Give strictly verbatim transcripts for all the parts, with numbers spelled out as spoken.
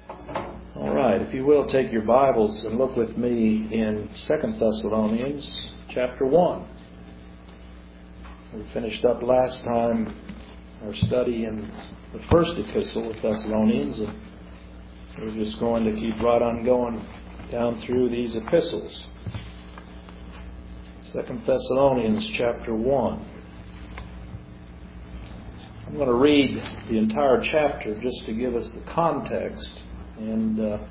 All right, if you will, take your Bibles and look with me in Second Thessalonians chapter one. We finished up last time our study in the first epistle of Thessalonians, and we're just going to keep right on going down through these epistles. Second Thessalonians chapter one. I'm going to read the entire chapter just to give us the context. And uh,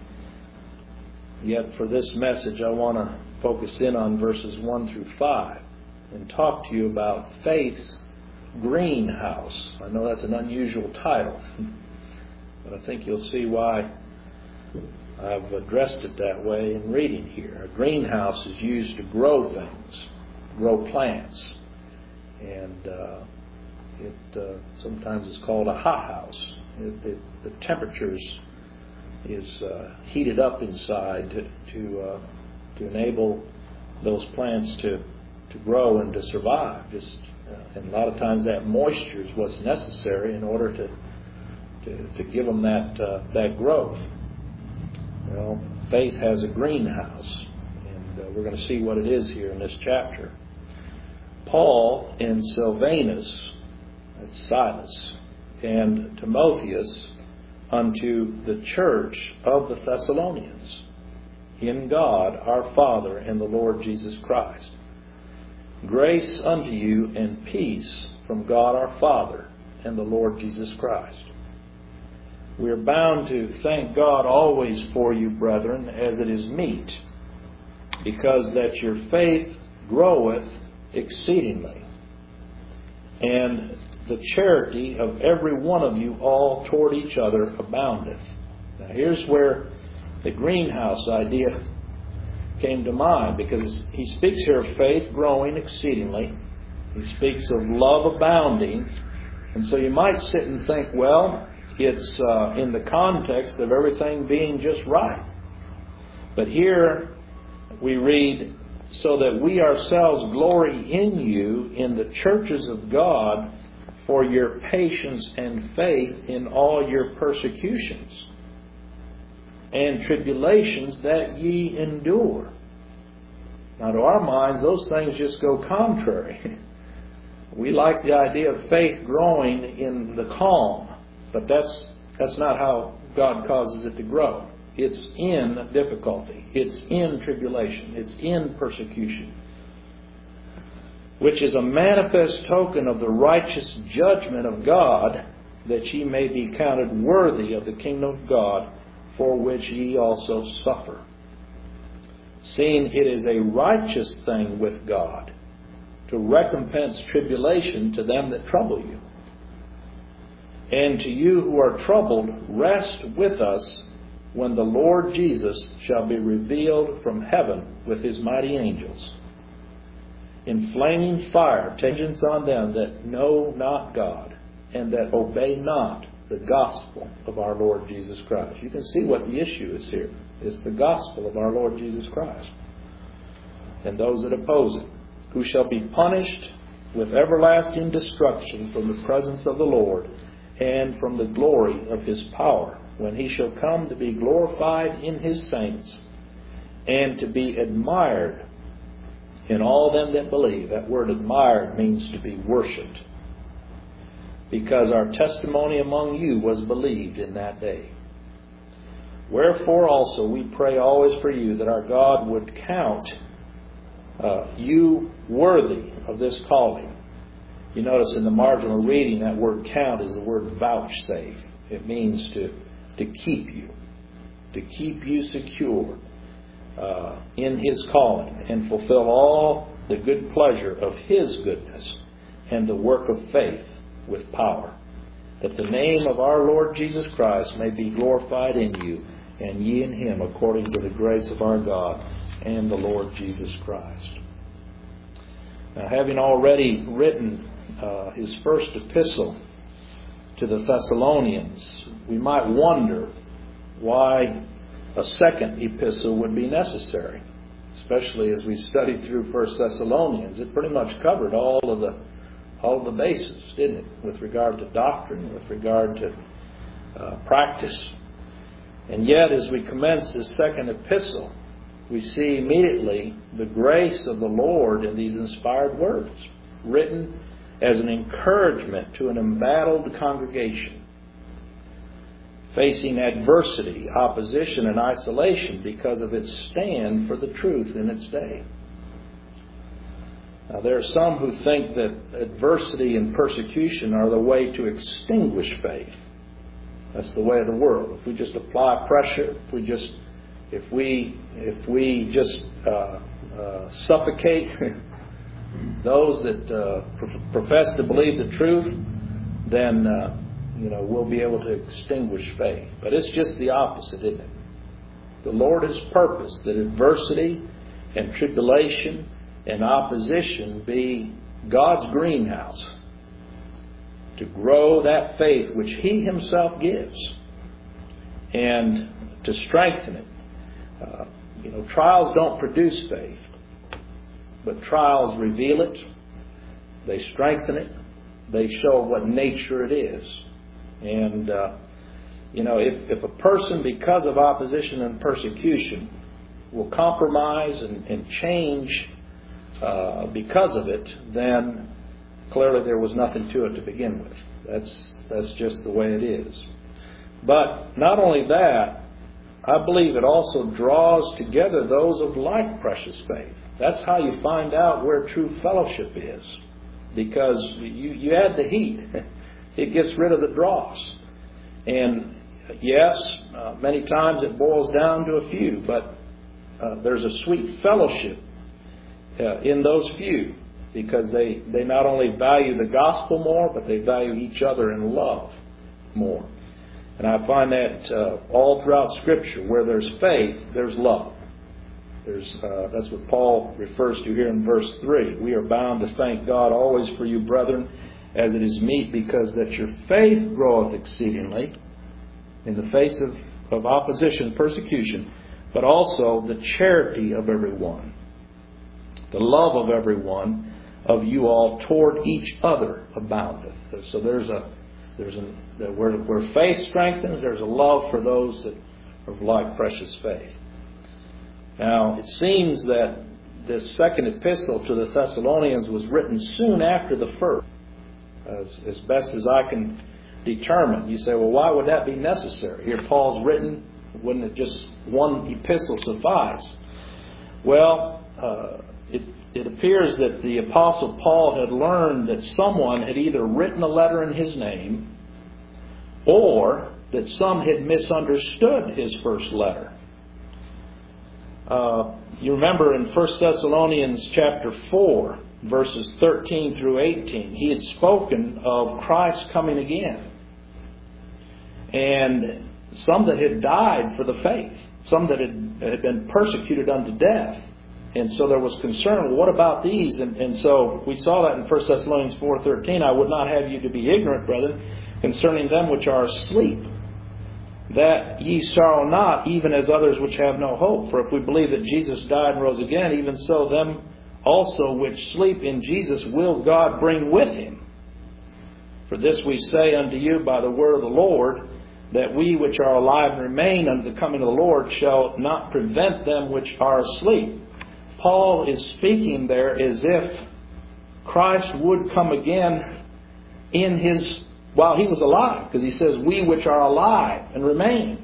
yet for this message I want to focus in on verses one through five and talk to you about faith's greenhouse. I know that's an unusual title, but I think you'll see why I've addressed it that way in reading here. A greenhouse is used to grow things, grow plants, and uh, it uh, sometimes is called a hothouse. It, it, the temperatures is uh, heated up inside to to, uh, to enable those plants to, to grow and to survive. Just uh, and a lot of times that moisture is what's necessary in order to to, to give them that uh, that growth. Well, faith has a greenhouse, and uh, we're going to see what it is here in this chapter. Paul and Silvanus, that's Silas, and Timotheus, unto the church of the Thessalonians, in God our Father and the Lord Jesus Christ. Grace unto you and peace from God our Father and the Lord Jesus Christ. We are bound to thank God always for you, brethren, as it is meet, because that your faith groweth exceedingly, and the charity of every one of you all toward each other aboundeth. Now here's where the greenhouse idea came to mind, because he speaks here of faith growing exceedingly. He speaks of love abounding. And so you might sit and think, well, it's uh, in the context of everything being just right. But here we read, so that we ourselves glory in you in the churches of God for your patience and faith in all your persecutions and tribulations that ye endure. Now, to our minds, those things just go contrary. We like the idea of faith growing in the calm, but that's that's not how God causes it to grow. It's in difficulty. It's in tribulation. It's in persecution, which is a manifest token of the righteous judgment of God, that ye may be counted worthy of the kingdom of God, for which ye also suffer. Seeing it is a righteous thing with God to recompense tribulation to them that trouble you. And to you who are troubled, rest with us when the Lord Jesus shall be revealed from heaven with his mighty angels, in flaming fire, vengeance on them that know not God, and that obey not the gospel of our Lord Jesus Christ. You can see what the issue is here. It's the gospel of our Lord Jesus Christ. And those that oppose it, who shall be punished with everlasting destruction from the presence of the Lord and from the glory of his power, when he shall come to be glorified in his saints and to be admired in all them that believe. That word admired means to be worshipped, because our testimony among you was believed in that day. Wherefore also we pray always for you, that our God would count uh, you worthy of this calling. You notice in the marginal reading that word count is the word vouchsafe. It means to, to keep you, to keep you secure uh, in his calling, and fulfill all the good pleasure of his goodness and the work of faith with power, that the name of our Lord Jesus Christ may be glorified in you, and ye in him, according to the grace of our God and the Lord Jesus Christ. Now, having already written uh, his first epistle to the Thessalonians, we might wonder why a second epistle would be necessary, especially as we studied through First Thessalonians. It pretty much covered all of the all of the bases, didn't it, with regard to doctrine, with regard to uh, practice. And yet, as we commence this second epistle, we see immediately the grace of the Lord in these inspired words, written as an encouragement to an embattled congregation, facing adversity, opposition, and isolation because of its stand for the truth in its day. Now, there are some who think that adversity and persecution are the way to extinguish faith. That's the way of the world. If we just apply pressure, if we just, if we, if we just uh, uh, suffocate those that uh, pro- profess to believe the truth, then uh, you know we'll be able to extinguish faith. But it's just the opposite, isn't it? The Lord has purposed that adversity and tribulation and opposition be God's greenhouse to grow that faith which He Himself gives and to strengthen it. Uh, you know, trials don't produce faith, but trials reveal it, they strengthen it, they show what nature it is. And, uh, you know, if, if a person, because of opposition and persecution, will compromise and, and change uh, because of it, then clearly there was nothing to it to begin with. That's, that's just the way it is. But not only that, I believe it also draws together those of like precious faith. That's how you find out where true fellowship is. Because you, you add the heat. It gets rid of the dross. And yes, uh, many times it boils down to a few, but uh, there's a sweet fellowship uh, in those few, because they, they not only value the gospel more, but they value each other in love more. And I find that uh, all throughout Scripture, where there's faith, there's love. There's uh, that's what Paul refers to here in verse three. We are bound to thank God always for you, brethren, as it is meet, because that your faith groweth exceedingly in the face of, of opposition, persecution, but also the charity of everyone, the love of everyone, of you all toward each other aboundeth. So there's a there's a where where faith strengthens, there's a love for those that are of like precious faith. Now, it seems that this second epistle to the Thessalonians was written soon after the first, as, as best as I can determine. You say, well, why would that be necessary? Here Paul's written, wouldn't it just one epistle suffice? Well, uh, it, it appears that the Apostle Paul had learned that someone had either written a letter in his name, or that some had misunderstood his first letter. Uh, you remember in First Thessalonians chapter four, verses thirteen through eighteen, he had spoken of Christ coming again. And some that had died for the faith, some that had, had been persecuted unto death. And so there was concern, well, what about these? And, and so we saw that in First Thessalonians four thirteen, I would not have you to be ignorant, brethren, concerning them which are asleep, that ye sorrow not, even as others which have no hope. For if we believe that Jesus died and rose again, even so them also which sleep in Jesus will God bring with Him. For this we say unto you by the word of the Lord, that we which are alive and remain unto the coming of the Lord shall not prevent them which are asleep. Paul is speaking there as if Christ would come again in His while He was alive, because He says, we which are alive and remain.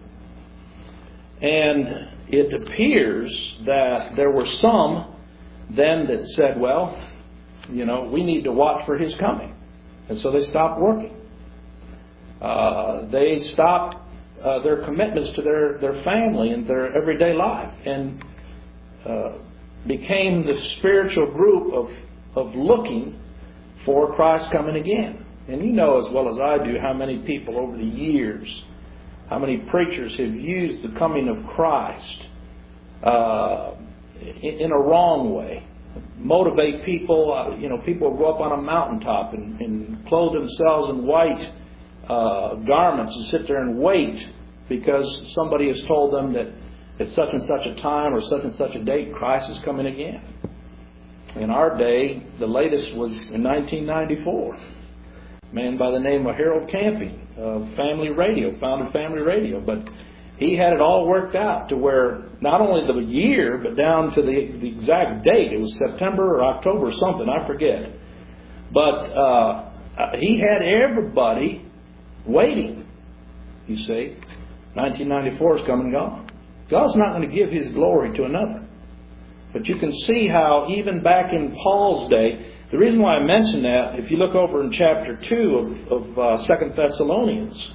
And it appears that there were some then that said, well, you know, we need to watch for His coming. And so they stopped working. Uh, they stopped uh, their commitments to their, their family and their everyday life, and uh, became the spiritual group of, of looking for Christ coming again. And you know as well as I do how many people over the years, how many preachers have used the coming of Christ uh, in, in a wrong way. Motivate people, uh, you know, people go up on a mountaintop and, and clothe themselves in white uh, garments and sit there and wait because somebody has told them that at such and such a time or such and such a date Christ is coming again. In our day, the latest was in nineteen ninety-four. A man by the name of Harold Camping of Family Radio, founded Family Radio. But he had it all worked out to where not only the year, but down to the, the exact date. It was September or October or something, I forget. But uh, he had everybody waiting, you see. nineteen ninety-four is come and gone. God's not going to give His glory to another. But you can see how even back in Paul's day, the reason why I mention that, if you look over in chapter two of, of uh, Second Thessalonians,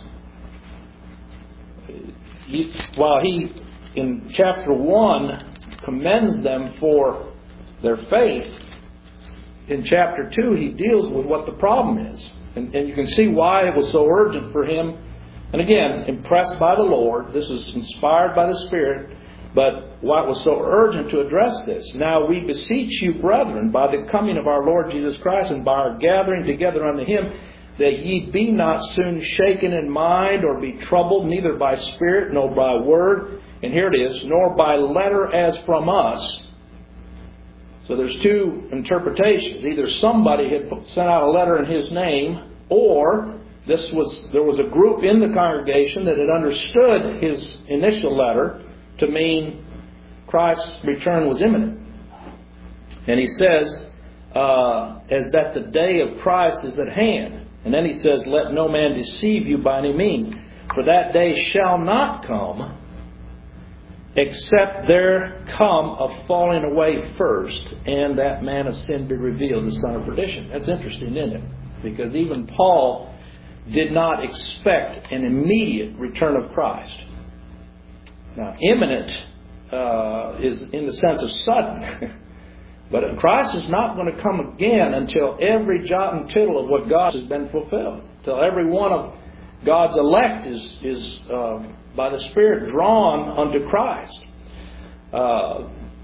he, while he, in chapter one, commends them for their faith, in chapter two he deals with what the problem is. And, and you can see why it was so urgent for him. And again, impressed by the Lord, this is inspired by the Spirit, but why it was so urgent to address this. Now we beseech you, brethren, by the coming of our Lord Jesus Christ and by our gathering together unto Him, that ye be not soon shaken in mind or be troubled, neither by spirit nor by word. And here it is, nor by letter as from us. So there's two interpretations. Either somebody had sent out a letter in His name, or this was there was a group in the congregation that had understood his initial letter to mean Christ's return was imminent. And he says, uh, as that the day of Christ is at hand. And then he says, let no man deceive you by any means. For that day shall not come, except there come a falling away first, and that man of sin be revealed, the son of perdition. That's interesting, isn't it? Because even Paul did not expect an immediate return of Christ. Now, imminent uh, is in the sense of sudden. But Christ is not going to come again until every jot and tittle of what God has been fulfilled. Until every one of God's elect is, is uh, by the Spirit, drawn unto Christ. Uh,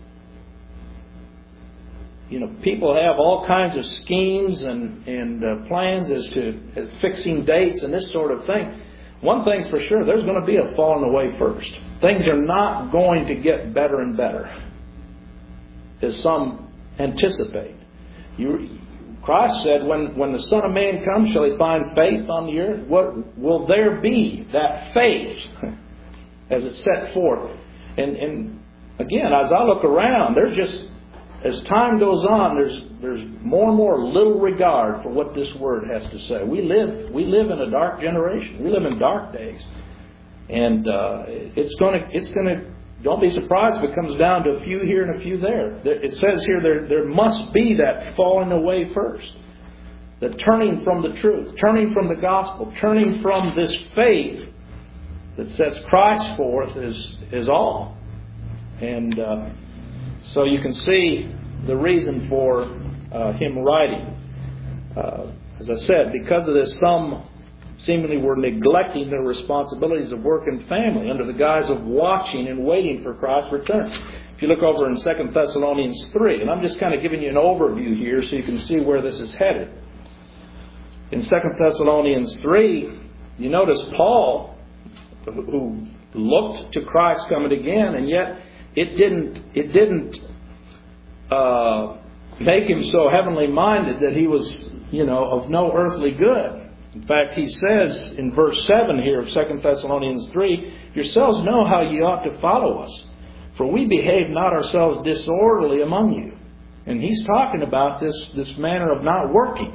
you know, people have all kinds of schemes and, and uh, plans as to as fixing dates and this sort of thing. One thing's for sure, there's going to be a falling away first. Things are not going to get better and better, as some anticipate. You, Christ said, when, when the Son of Man comes, shall He find faith on the earth? What will there be, that faith, as it's set forth? And, and again, as I look around, there's just, as time goes on, there's there's more and more little regard for what this Word has to say. We live we live in a dark generation. We live in dark days, and uh, it's going to it's going to. Don't be surprised if it comes down to a few here and a few there. It says here there there must be that falling away first, the turning from the truth, turning from the gospel, turning from this faith that sets Christ forth is is all, and. Uh, So you can see the reason for uh, him writing. Uh, as I said, because of this, some seemingly were neglecting their responsibilities of work and family under the guise of watching and waiting for Christ's return. If you look over in Second Thessalonians three, and I'm just kind of giving you an overview here so you can see where this is headed. In Second Thessalonians three, you notice Paul, who looked to Christ coming again, and yet It didn't. It didn't uh, make him so heavenly minded that he was, you know, of no earthly good. In fact, he says in verse seven here of Second Thessalonians three, "Yourselves know how ye ought to follow us, for we behave not ourselves disorderly among you." And he's talking about this this manner of not working.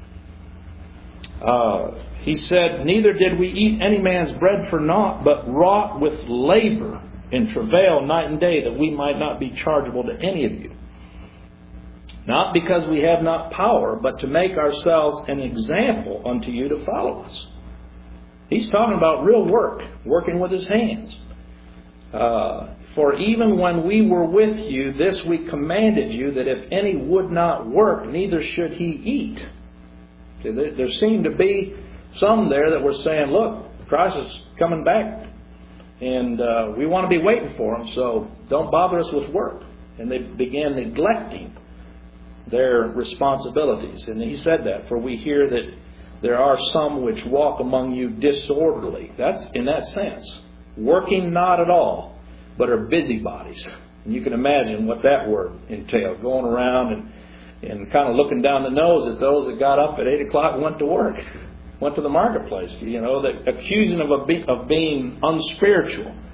Uh, he said, "Neither did we eat any man's bread for naught, but wrought with labor and travail night and day, that we might not be chargeable to any of you. Not because we have not power, but to make ourselves an example unto you to follow us." He's talking about real work, working with his hands. Uh, "For even when we were with you, this we commanded you, that if any would not work, neither should he eat." Okay, there, there seemed to be some there that were saying, look, Christ is coming back. And uh, we want to be waiting for Him, so don't bother us with work. And they began neglecting their responsibilities. And He said that, "For we hear that there are some which walk among you disorderly." That's in that sense. Working not at all, but are busybodies. And you can imagine what that word entailed. Going around and, and kind of looking down the nose at those that got up at eight o'clock and went to work. Went to the marketplace, you know, that accusing of, a be, of being unspiritual.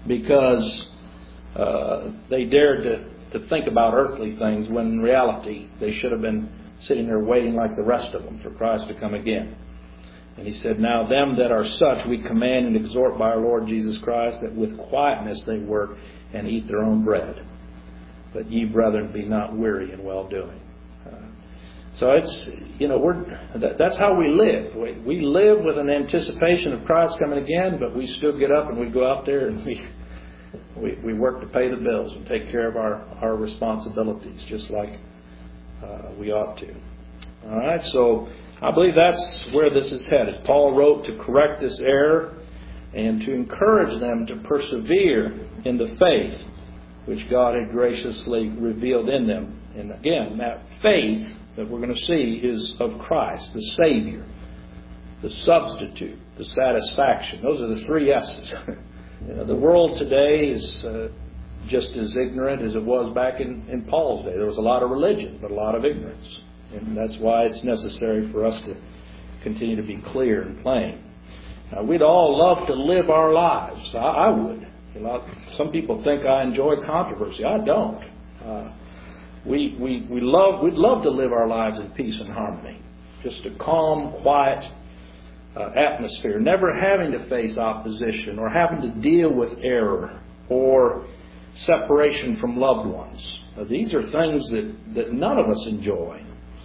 because uh, they dared to, to think about earthly things when in reality they should have been sitting there waiting like the rest of them for Christ to come again. And he said, now them that are such we command and exhort by our Lord Jesus Christ, that with quietness they work and eat their own bread. But ye, brethren, be not weary in well-doing. Uh, so it's, you know, we're that, that's how we live. We, we live with an anticipation of Christ coming again, but we still get up and we go out there and we we, we work to pay the bills and take care of our, our responsibilities, just like uh, we ought to. All right, so I believe that's where this is headed. Paul wrote to correct this error and to encourage them to persevere in the faith which God had graciously revealed in them. And again, that faith that we're going to see is of Christ, the Savior, the substitute, the satisfaction. Those are the three S's. You know, the world today is uh, just as ignorant as it was back in, in Paul's day. There was a lot of religion, but a lot of ignorance. And that's why it's necessary for us to continue to be clear and plain. Now, we'd all love to live our lives. I, I would. You know, some people think I enjoy controversy. I don't. Uh, we we we love we'd love to live our lives in peace and harmony. Just a calm, quiet uh, atmosphere, never having to face opposition or having to deal with error or separation from loved ones. Now, these are things that, that none of us enjoy.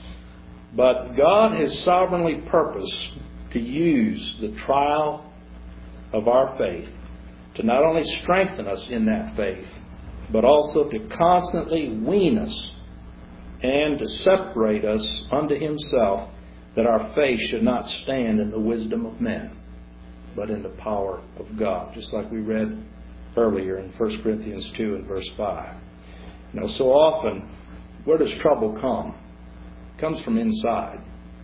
But God has sovereignly purposed to use the trial of our faith to not only strengthen us in that faith, but also to constantly wean us and to separate us unto Himself, that our faith should not stand in the wisdom of men, but in the power of God. Just like we read earlier in First Corinthians two and verse five. You know, so often, where does trouble come? It comes from inside.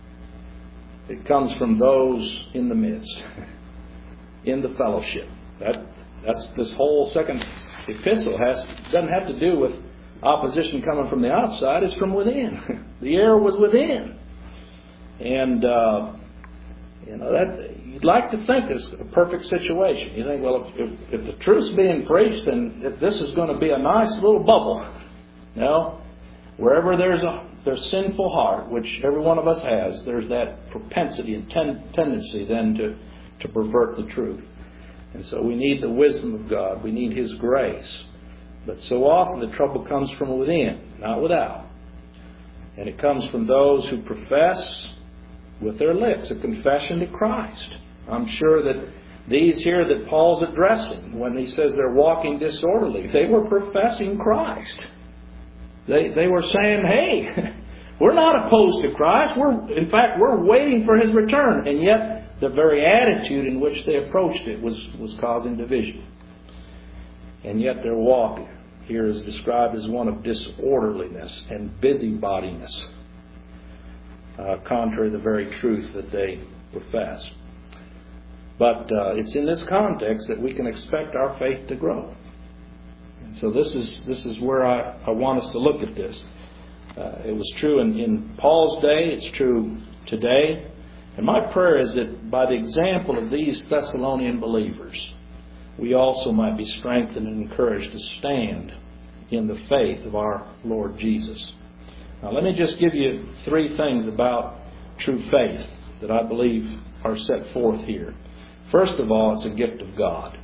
It comes from those in the midst, in the fellowship. That that's this whole second epistle has doesn't have to do with opposition coming from the outside. It's from within. The error was within, and uh, you know that you'd like to think it's a perfect situation. You think, well, if, if, if the truth's being preached, then if this is going to be a nice little bubble. No, wherever there's a there's sinful heart, which every one of us has, there's that propensity and ten, tendency then to, to pervert the truth. And so we need the wisdom of God. We need His grace. But so often the trouble comes from within, not without. And it comes from those who profess with their lips a confession to Christ. I'm sure that these here that Paul's addressing, when he says they're walking disorderly, they were professing Christ. They they were saying, hey, we're not opposed to Christ. We're in fact, we're waiting for His return. And yet, the very attitude in which they approached it was, was causing division. And yet their walk here is described as one of disorderliness and busybodiness, uh, contrary to the very truth that they profess. But uh, it's in this context that we can expect our faith to grow. So this is this is where I, I want us to look at this. Uh, it was true in, in Paul's day. It's true today. And my prayer is that by the example of these Thessalonian believers, we also might be strengthened and encouraged to stand in the faith of our Lord Jesus. Now let me just give you three things about true faith that I believe are set forth here. First of all, it's a gift of God.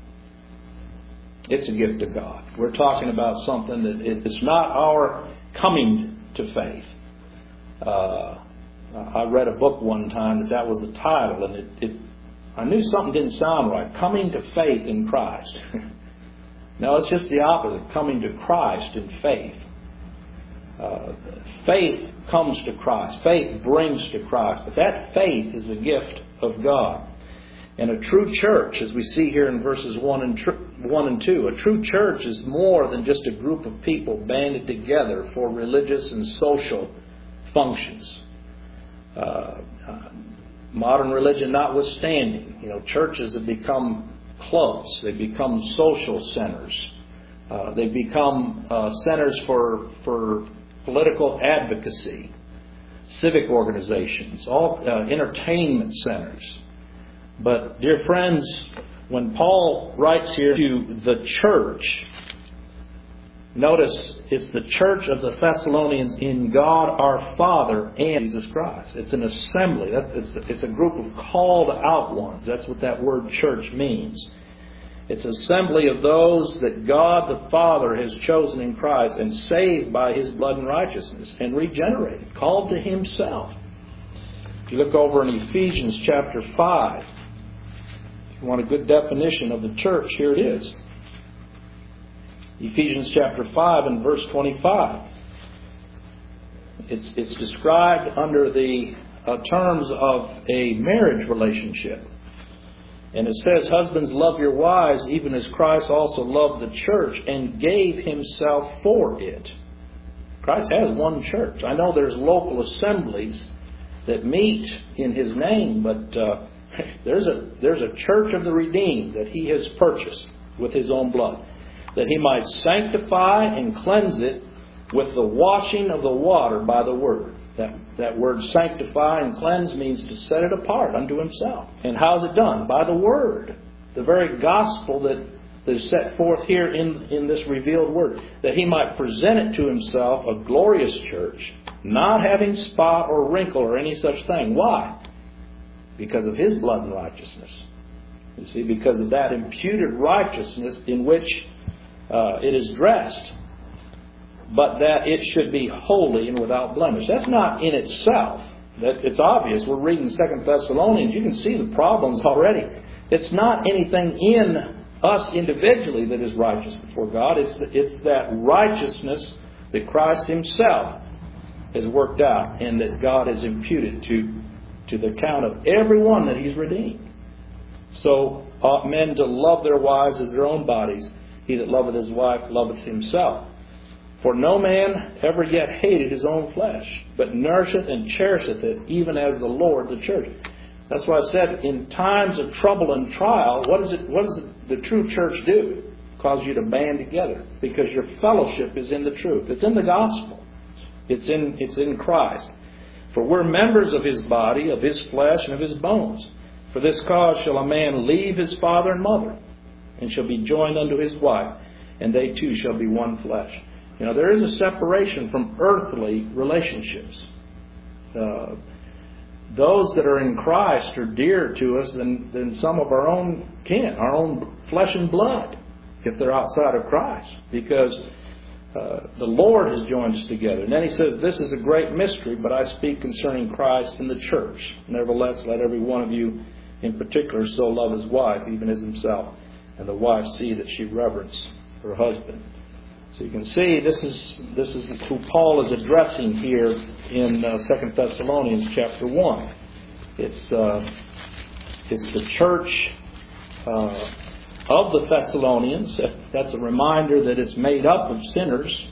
It's a gift of God. We're talking about something that it's not our coming to faith. Uh, I read a book one time that that was the title, and it, it I knew something didn't sound right. Coming to faith in Christ. No, it's just the opposite. Coming to Christ in faith. Uh, faith comes to Christ. Faith brings to Christ. But that faith is a gift of God. And a true church, as we see here in verses one and, tr- one and two, a true church is more than just a group of people banded together for religious and social functions. Uh, uh, modern religion notwithstanding, you know, churches have become clubs. They become social centers. Uh, they become uh, centers for for political advocacy, civic organizations, all uh, entertainment centers. But, dear friends, when Paul writes here to the church, notice it's the church of the Thessalonians in God our Father and Jesus Christ. It's an assembly. It's, it's a group of called out ones. That's what that word church means. It's an assembly of those that God the Father has chosen in Christ and saved by His blood and righteousness and regenerated, called to Himself. If you look over in Ephesians chapter five, if you want a good definition of the church, here it is. Ephesians chapter five and verse twenty-five. It's, it's described under the uh, terms of a marriage relationship. And it says, husbands, love your wives, even as Christ also loved the church and gave Himself for it. Christ has one church. I know there's local assemblies that meet in His name, but uh, there's a there's a church of the redeemed that He has purchased with His own blood, that He might sanctify and cleanse it with the washing of the water by the Word. That, that word sanctify and cleanse means to set it apart unto Himself. And how's it done? By the Word. The very gospel that, that is set forth here in, in this revealed Word. That He might present it to Himself, a glorious church, not having spot or wrinkle or any such thing. Why? Because of His blood and righteousness. You see, because of that imputed righteousness in which uh, it is dressed, but that it should be holy and without blemish. That's not in itself. That it's obvious. We're reading Second Thessalonians. You can see the problems already. It's not anything in us individually that is righteous before God. It's, it's that righteousness that Christ Himself has worked out and that God has imputed to, to the account of everyone that He's redeemed. So ought men to love their wives as their own bodies. He that loveth his wife loveth himself. For no man ever yet hated his own flesh, but nourisheth and cherisheth it, even as the Lord the church. That's why I said, in times of trouble and trial, what is it? What does the true church do? It causes you to band together, because your fellowship is in the truth. It's in the gospel. It's in it's in Christ. For we're members of His body, of His flesh, and of His bones. For this cause shall a man leave his father and mother, and shall be joined unto his wife, and they two shall be one flesh. You know, there is a separation from earthly relationships. Uh, those that are in Christ are dearer to us than, than some of our own kin, our own flesh and blood, if they're outside of Christ. Because uh, the Lord has joined us together. And then He says, this is a great mystery, but I speak concerning Christ and the church. Nevertheless, let every one of you in particular so love his wife, even as himself, and the wife see that she reverence her husband. So you can see this is this is who Paul is addressing here in uh, Second Thessalonians chapter one. It's uh, it's the church uh, of the Thessalonians. That's a reminder that it's made up of sinners,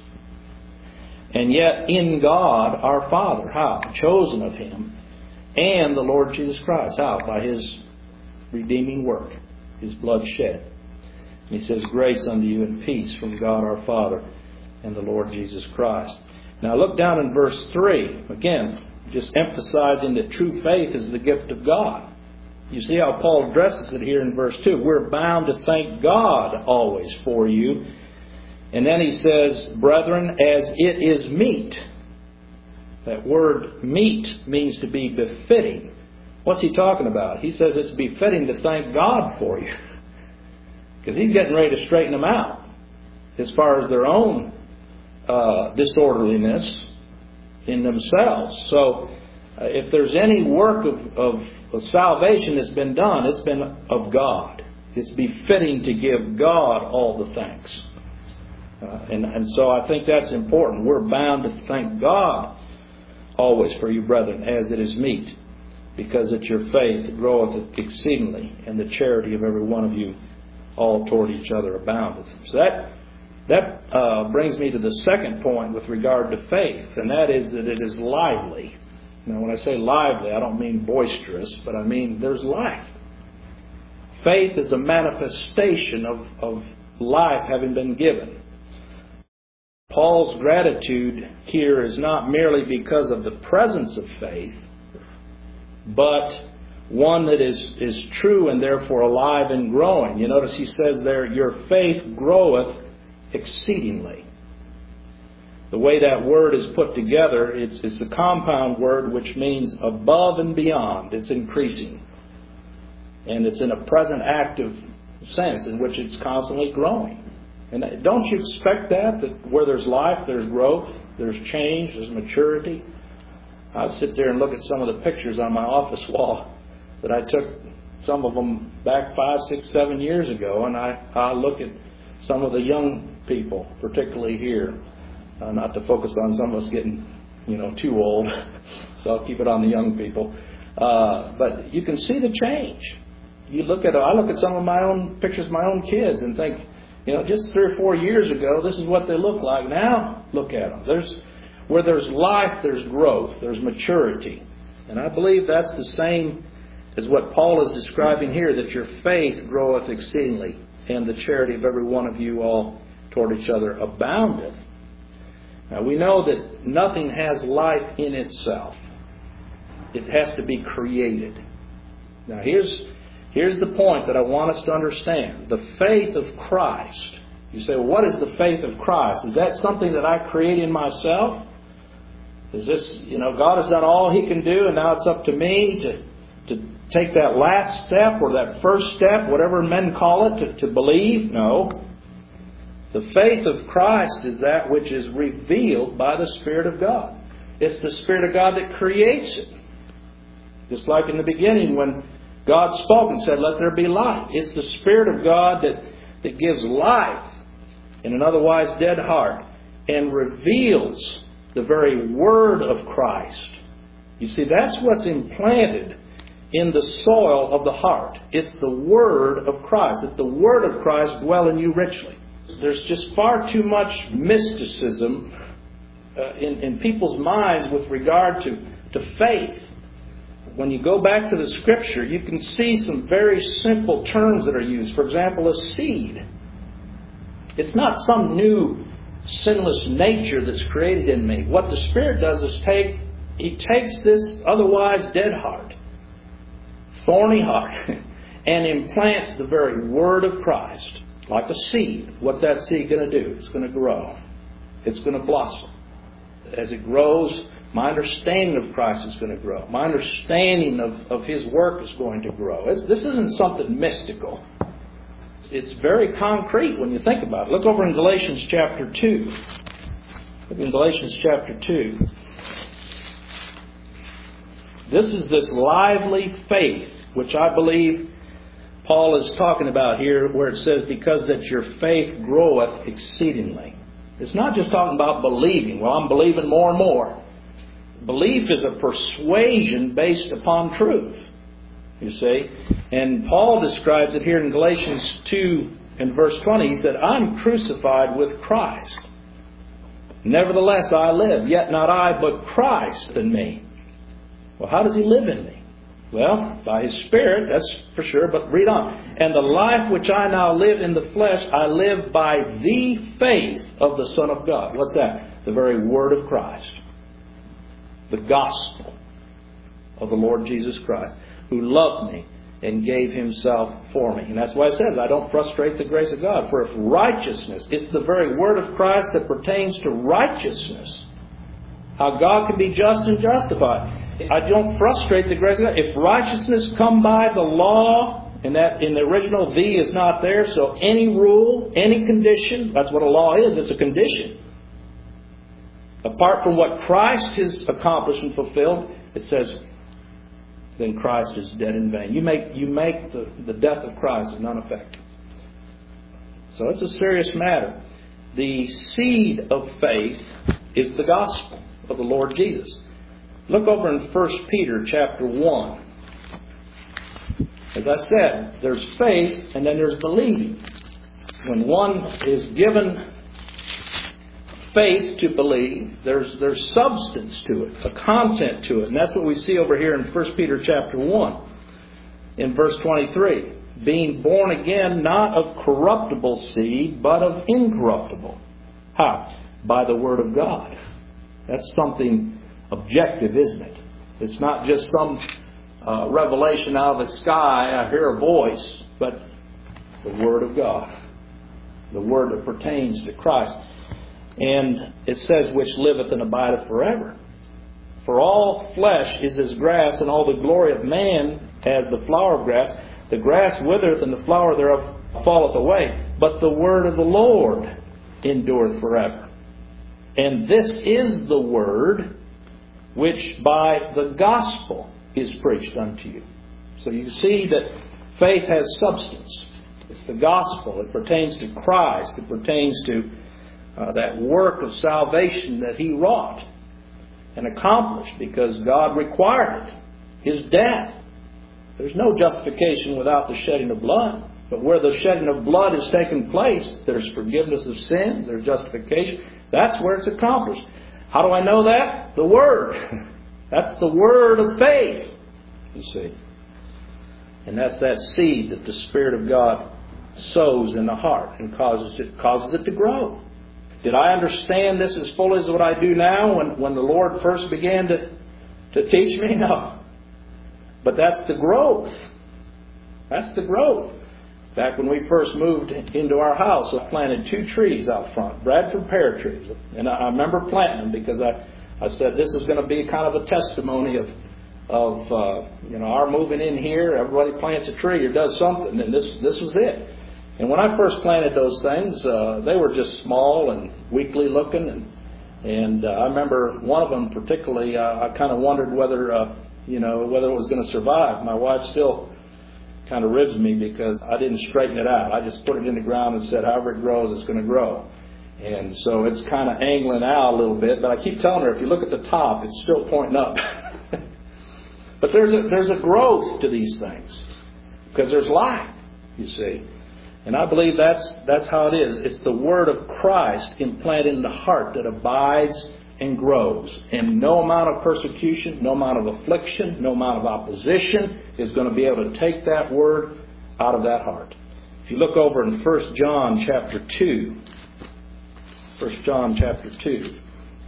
and yet in God our Father. How? Chosen of Him, and the Lord Jesus Christ. How? By His redeeming work, His blood shed. He says, grace unto you and peace from God our Father and the Lord Jesus Christ. Now look down in verse three. Again, just emphasizing that true faith is the gift of God. You see how Paul addresses it here in verse two. We're bound to thank God always for you. And then he says, brethren, as it is meet. That word meet means to be befitting. What's he talking about? He says it's befitting to thank God for you. Because He's getting ready to straighten them out as far as their own uh, disorderliness in themselves. So uh, if there's any work of, of, of salvation that's been done, it's been of God. It's befitting to give God all the thanks. Uh, and, and so I think that's important. We're bound to thank God always for you, brethren, as it is meet, because that your faith groweth exceedingly, and the charity of every one of you all toward each other aboundeth. So that that uh, brings me to the second point with regard to faith, and that is that it is lively. Now, when I say lively, I don't mean boisterous, but I mean there's life. Faith is a manifestation of, of life having been given. Paul's gratitude here is not merely because of the presence of faith, but one that is, is true and therefore alive and growing. You notice he says there, your faith groweth exceedingly. The way that word is put together, it's, it's a compound word which means above and beyond. It's increasing. And it's in a present active sense in which it's constantly growing. And don't you expect that? That where there's life, there's growth, there's change, there's maturity. I sit there and look at some of the pictures on my office wall that I took, some of them back five, six, seven years ago. And I, I look at some of the young people, particularly here. Uh, not to focus on some of us getting, you know, too old. So I'll keep it on the young people. Uh, but you can see the change. You look at, I look at some of my own pictures of my own kids and think, you know, just three or four years ago, this is what they look like. Now, look at them. There's, where there's life, there's growth, there's maturity. And I believe that's the same as what Paul is describing here, that your faith groweth exceedingly, and the charity of every one of you all toward each other aboundeth. Now, we know that nothing has life in itself. It has to be created. Now, here's, here's the point that I want us to understand. The faith of Christ. You say, well, what is the faith of Christ? Is that something that I create in myself? Is this, you know, God has done all He can do and now it's up to me to, to take that last step or that first step, whatever men call it, to, to believe? No. The faith of Christ is that which is revealed by the Spirit of God. It's the Spirit of God that creates it. Just like in the beginning when God spoke and said, let there be light. It's the Spirit of God that, that gives life in an otherwise dead heart and reveals the very Word of Christ. You see, that's what's implanted in the soil of the heart. It's the Word of Christ. That the Word of Christ dwell in you richly. There's just far too much mysticism uh, in, in people's minds with regard to, to faith. When you go back to the Scripture, you can see some very simple terms that are used. For example, a seed. It's not some new sinless nature that's created in me. What the Spirit does is take, He takes this otherwise dead heart, thorny heart, and implants the very Word of Christ. Like a seed. What's that seed going to do? It's going to grow. It's going to blossom. As it grows, my understanding of Christ is going to grow. My understanding of, of His work is going to grow. It's, this isn't something mystical. It's very concrete when you think about it. Look over in Galatians chapter two. Look in Galatians chapter two. This is this lively faith, which I believe Paul is talking about here, where it says, because that your faith groweth exceedingly. It's not just talking about believing. Well, I'm believing more and more. Belief is a persuasion based upon truth, you see. And Paul describes it here in Galatians two and verse twenty. He said, I'm crucified with Christ. Nevertheless I live, yet not I, but Christ in me. Well, how does He live in me? Well, by His Spirit, that's for sure, but read on. And the life which I now live in the flesh, I live by the faith of the Son of God. What's that? The very Word of Christ. The gospel of the Lord Jesus Christ, who loved me and gave Himself for me. And that's why it says, I don't frustrate the grace of God. For if righteousness, it's the very Word of Christ that pertains to righteousness. How God can be just and justified. I don't frustrate the grace of God. If righteousness come by the law, and that in the original "the" is not there, so any rule, any condition, that's what a law is, it's a condition. Apart from what Christ has accomplished and fulfilled, it says, then Christ is dead in vain. You make, you make the, the death of Christ of none effect. So it's a serious matter. The seed of faith is the gospel of the Lord Jesus. Look over in First Peter chapter one. As I said, there's faith and then there's believing. When one is given faith to believe, there's there's substance to it, a content to it. And that's what we see over here in First Peter chapter one, in verse twenty-three. Being born again, not of corruptible seed, but of incorruptible. How? By the Word of God. That's something objective, isn't it? It's not just some uh, revelation out of the sky, I hear a voice, but the Word of God, the Word that pertains to Christ. And it says, which liveth and abideth forever. For all flesh is as grass, and all the glory of man as the flower of grass. The grass withereth, and the flower thereof falleth away. But the word of the Lord endureth forever. And this is the word which by the gospel is preached unto you. So you see that faith has substance. It's the gospel. It pertains to Christ. It pertains to uh, that work of salvation that He wrought and accomplished because God required it. His death. There's no justification without the shedding of blood. But where the shedding of blood has taken place, there's forgiveness of sins, there's justification. That's where it's accomplished. How do I know that? The Word. That's the word of faith, you see. And that's that seed that the Spirit of God sows in the heart and causes it, causes it to grow. Did I understand this as fully as what I do now when, when the Lord first began to, to teach me? No. But that's the growth. That's the growth. Back when we first moved into our house, I planted two trees out front, Bradford pear trees. And I remember planting them because I, I said this is going to be kind of a testimony of, of uh, you know, our moving in here. Everybody plants a tree or does something, and this this was it. And when I first planted those things, uh, they were just small and weakly looking. And, and uh, I remember one of them particularly, uh, I kind of wondered whether, uh, you know, whether it was going to survive. My wife still kind of ribs me because I didn't straighten it out. I just put it in the ground and said, however it grows, it's going to grow. And so it's kind of angling out a little bit. But I keep telling her, if you look at the top, it's still pointing up. But there's a, there's a growth to these things because there's life, you see. And I believe that's that's how it is. It's the Word of Christ implanted in the heart that abides and grows. And no amount of persecution, no amount of affliction, no amount of opposition is going to be able to take that Word out of that heart. If you look over in First John chapter two, First John chapter two.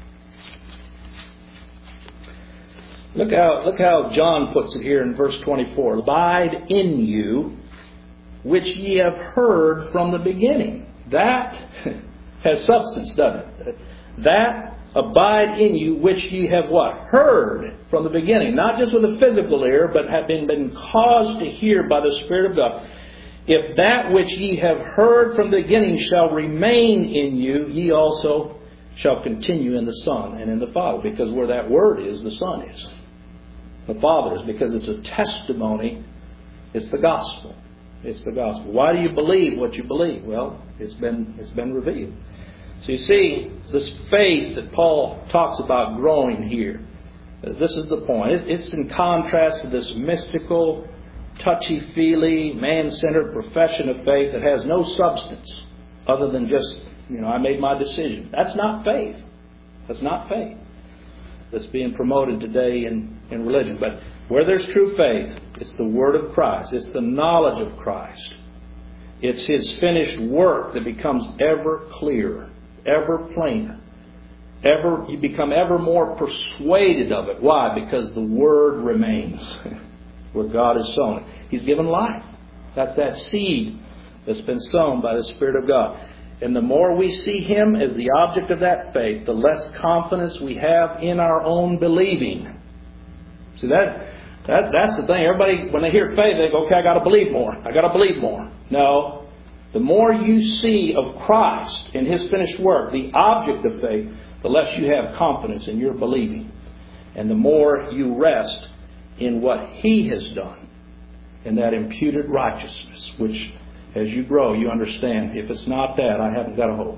Look how, look how John puts it here in verse twenty-four. Abide in you, which ye have heard from the beginning. That has substance, doesn't it? That abide in you, which ye have what? Heard from the beginning. Not just with a physical ear, but have been, been caused to hear by the Spirit of God. If that which ye have heard from the beginning shall remain in you, ye also shall continue in the Son and in the Father. Because where that Word is, the Son is. The Father is, because it's a testimony. It's the gospel. It's the gospel. Why do you believe what you believe? Well, it's been it's been revealed. So you see, this faith that Paul talks about growing here, this is the point. It's, it's in contrast to this mystical, touchy-feely, man-centered profession of faith that has no substance other than just, you know, I made my decision. That's not faith. That's not faith that's being promoted today in, in religion. But where there's true faith, it's the Word of Christ. It's the knowledge of Christ. It's His finished work that becomes ever clearer, ever plainer. Ever, you become ever more persuaded of it. Why? Because the Word remains where God has sown it. He's given life. That's that seed that's been sown by the Spirit of God. And the more we see Him as the object of that faith, the less confidence we have in our own believing. See, that, that that's the thing. Everybody, when they hear faith, they go, okay, I got to believe more. I got to believe more. No. The more you see of Christ and His finished work, the object of faith, the less you have confidence in your believing. And the more you rest in what He has done, in that imputed righteousness, which as you grow, you understand, if it's not that, I haven't got a hope.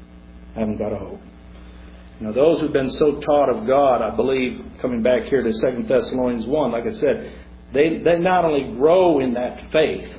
I haven't got a hope. Now, those who've been so taught of God, I believe, coming back here to Second Thessalonians one, like I said, they, they not only grow in that faith,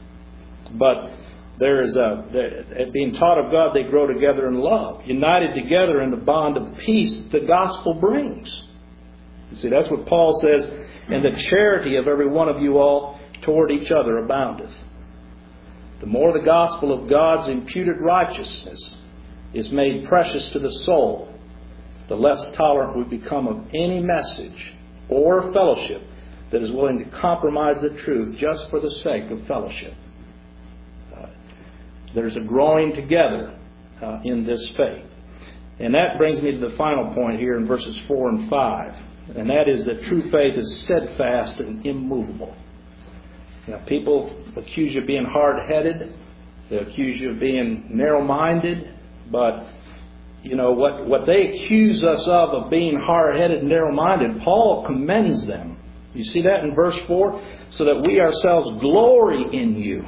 but there is a, being taught of God, they grow together in love, united together in the bond of peace the gospel brings. You see, that's what Paul says, and the charity of every one of you all toward each other aboundeth. The more the gospel of God's imputed righteousness is made precious to the soul, the less tolerant we become of any message or fellowship that is willing to compromise the truth just for the sake of fellowship. Uh, there's a growing together uh, in this faith. And that brings me to the final point here in verses four and five. And that is that true faith is steadfast and immovable. Now, people accuse you of being hard-headed. They accuse you of being narrow-minded. But, you know, what, what they accuse us of, of being hard-headed and narrow-minded, Paul commends them. You see that in verse four? So that we ourselves glory in you.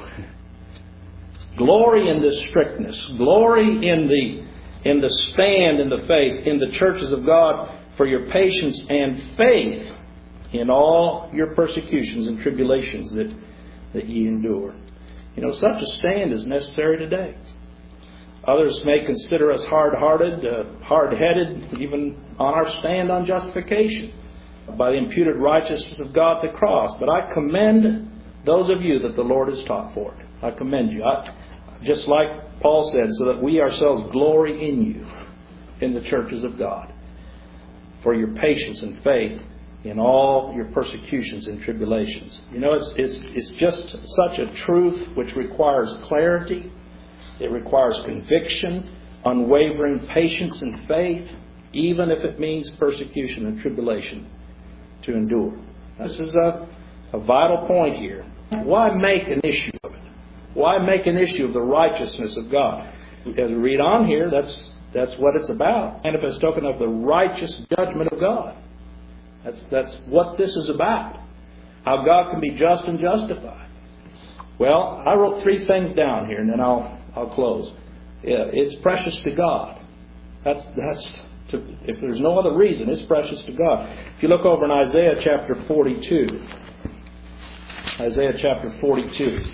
Glory in this strictness. Glory in the, in the stand in the faith, in the churches of God, for your patience and faith in all your persecutions and tribulations that, that ye endure. You know, such a stand is necessary today. Others may consider us hard-hearted, uh, hard-headed, even on our stand on justification by the imputed righteousness of God at the cross. But I commend those of you that the Lord has taught for it. I commend you. I, just like Paul said, so that we ourselves glory in you, in the churches of God, for your patience and faith in all your persecutions and tribulations. You know, it's, it's, it's just such a truth which requires clarity. It requires conviction, unwavering patience and faith, even if it means persecution and tribulation to endure. This is a, a vital point here. Why make an issue of it? Why make an issue of the righteousness of God? As we read on here, that's that's what it's about. Manifest token of the righteous judgment of God. That's that's what this is about. How God can be just and justified. Well, I wrote three things down here, and then I'll I'll close. It's precious to God. That's that's to, if there's no other reason, it's precious to God. If you look over in Isaiah chapter forty-two, Isaiah chapter forty-two,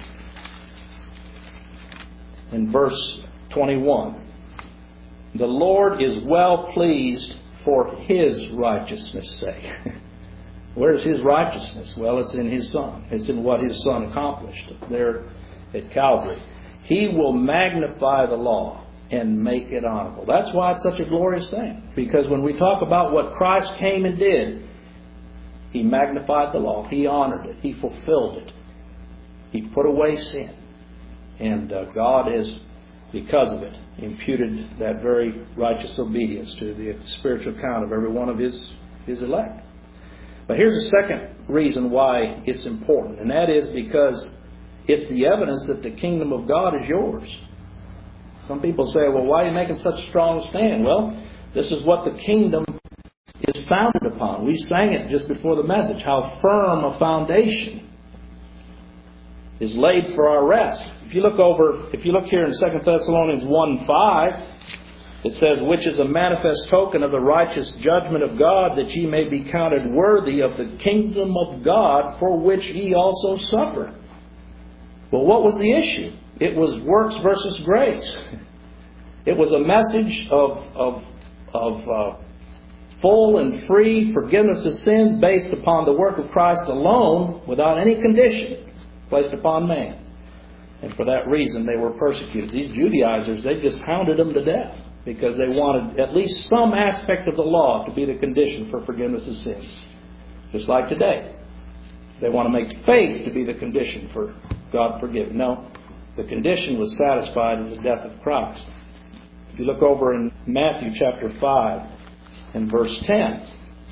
in verse twenty-one, the Lord is well pleased for His righteousness' sake. Where's His righteousness? Well, it's in His Son. It's in what His Son accomplished there at Calvary. He will magnify the law and make it honorable. That's why it's such a glorious thing. Because when we talk about what Christ came and did, He magnified the law. He honored it. He fulfilled it. He put away sin. And uh, God has, because of it, imputed that very righteous obedience to the spiritual account of every one of His, His elect. But here's a second reason why it's important. And that is because it's the evidence that the kingdom of God is yours. Some people say, well, why are you making such a strong stand? Well, this is what the kingdom is founded upon. We sang it just before the message. How firm a foundation is laid for our rest. If you look over, if you look here in Second Thessalonians one five, it says, which is a manifest token of the righteous judgment of God, that ye may be counted worthy of the kingdom of God, for which ye also suffer. Well, what was the issue? It was works versus grace. It was a message of, of, of uh, full and free forgiveness of sins based upon the work of Christ alone, without any condition placed upon man. And for that reason, they were persecuted. These Judaizers, they just hounded them to death because they wanted at least some aspect of the law to be the condition for forgiveness of sins. Just like today. They want to make faith to be the condition for God forgiving. No, the condition was satisfied in the death of Christ. If you look over in Matthew chapter five and verse ten,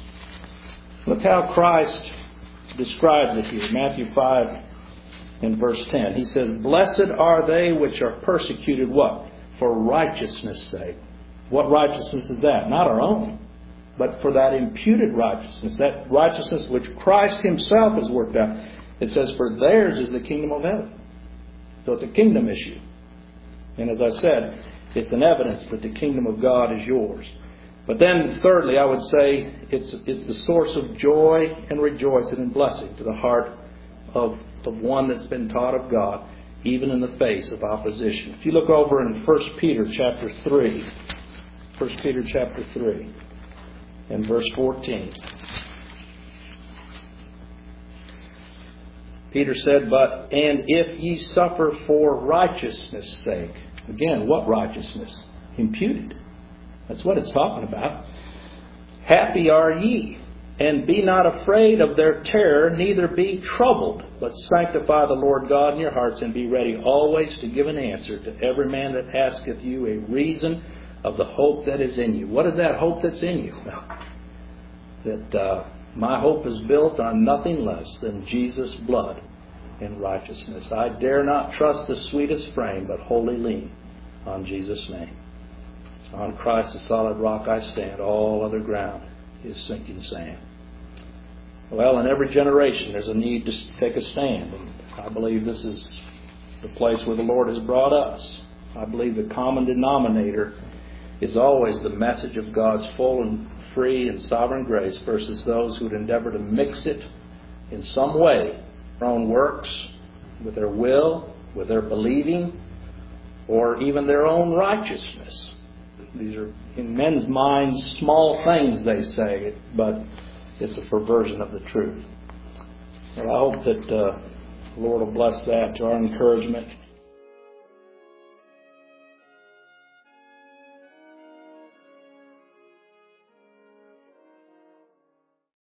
look how Christ describes it here. Matthew five and verse ten. He says, blessed are they which are persecuted, what? For righteousness' sake. What righteousness is that? Not our own, but for that imputed righteousness, that righteousness which Christ Himself has worked out. It says, for theirs is the kingdom of heaven. So it's a kingdom issue. And as I said, it's an evidence that the kingdom of God is yours. But then, thirdly, I would say it's it's the source of joy and rejoicing and blessing to the heart of the one that's been taught of God, even in the face of opposition. If you look over in First Peter chapter three, First Peter chapter three, and verse fourteen. Peter said, but, and if ye suffer for righteousness' sake. Again, what righteousness? Imputed. That's what it's talking about. Happy are ye. And be not afraid of their terror, neither be troubled, but sanctify the Lord God in your hearts, and be ready always to give an answer to every man that asketh you a reason of the hope that is in you. What is that hope that's in you? Well, that uh, my hope is built on nothing less than Jesus' blood and righteousness. I dare not trust the sweetest frame, but wholly lean on Jesus' name. On Christ the solid rock I stand, all other ground is sinking sand. Well, in every generation there's a need to take a stand, and I believe this is the place where the Lord has brought us. I believe the common denominator is always the message of God's full and free and sovereign grace versus those who would endeavor to mix it in some way, their own works, with their will, with their believing, or even their own righteousness. These are, in men's minds, small things, they say, but it's a perversion of the truth. Well, I hope that uh, the Lord will bless that to our encouragement.